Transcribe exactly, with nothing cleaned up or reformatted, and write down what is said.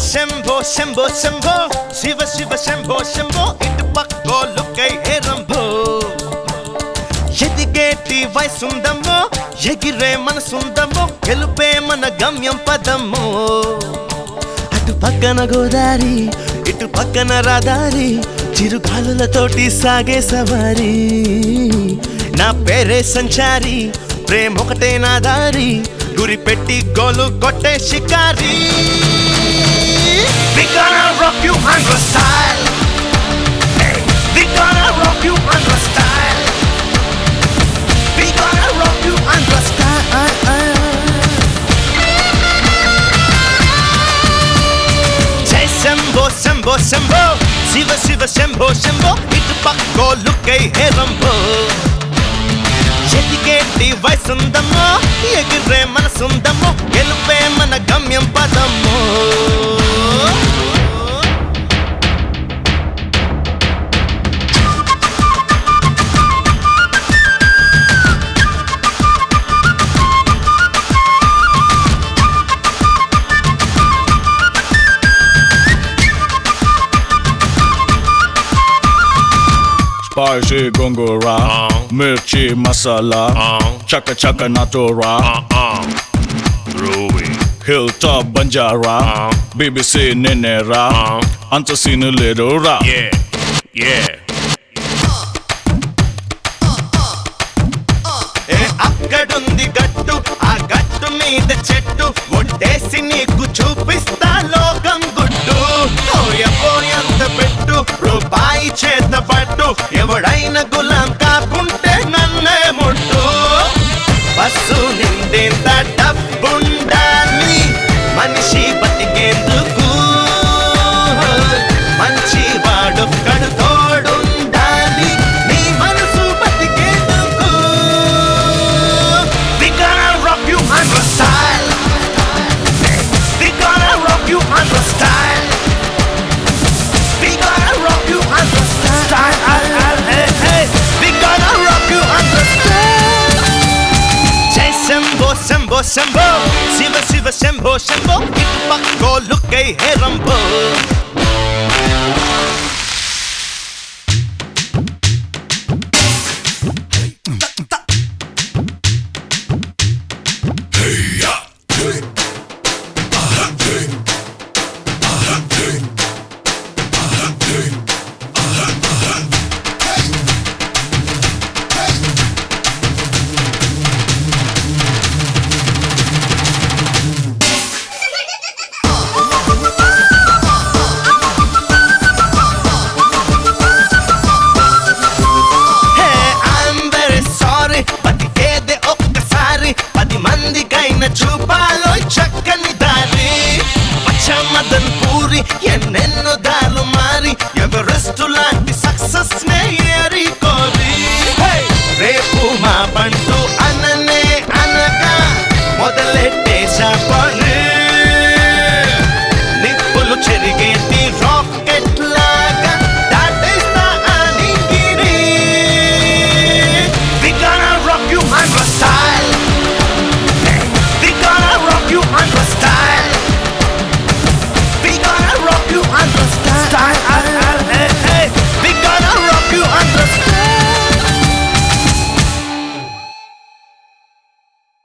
శంభో శంభో శంభో శివ శివ శంభో శంభో ఇటు పక్కోలుకై హేరంభో ఎదిగేటి వయసుందమ్మో ఎగిరే మనసుందమ్మో గెలుపే మన గమ్యం పదమ్మో అటు పక్కన గోదారి ఇటు పక్కన రాదారి చిరుగాలులతోటి సాగే సవారి నా పేరే సంచారి ప్రేమొకటే నా దారి గురి పెట్టి గోలు కొట్టే shikari We gonna rock you under style hey, We gonna rock you under style We gonna rock you under style Jai Shambho Shambho Shambho Shiva Shiva Shambho Shambho Itu pakkoolukai herambo ఎదిగేటి వయసుందమ్మో ఎగిరే మనసుందమ్మో గెలుపే మన గమ్యం పదమ్మో Spicy gongora, uh, mirchi masala, uh, chaka chaka natura, uh, uh, Ruby, Hilltop Banjara, uh, B B C Ninera, uh, Antasina Lidora, yeah, yeah. అక్కడుంది గట్టు ఆ గట్టు మీద చెట్టు ఒట్టేసి నీకు చూపిస్తా లోకం గుట్టు పోయంత పెట్టు రూపాయి చేత పట్టు ఎవడైనా గులాం కాకుంటే నన్నే ముట్టు బస్సు నిండేంత డబ్బుండాలి మనిషి బతికేందుకు మంచి వాడు కడుతోడుండాలి నీ మనసు బతికేందుకు We gonna rock you under style We gonna rock you under style We gonna rock you under style hey, hey. We gonna rock you under style Jai Shambho Shambho Shambho Shiva Shiva Shambho Shambho Itu pakkoolukai herambo చూపాలో చక్కని దారి మదన్ పూరి ఎన్నెన్నో దాలు మారి Everest లాంటి success నే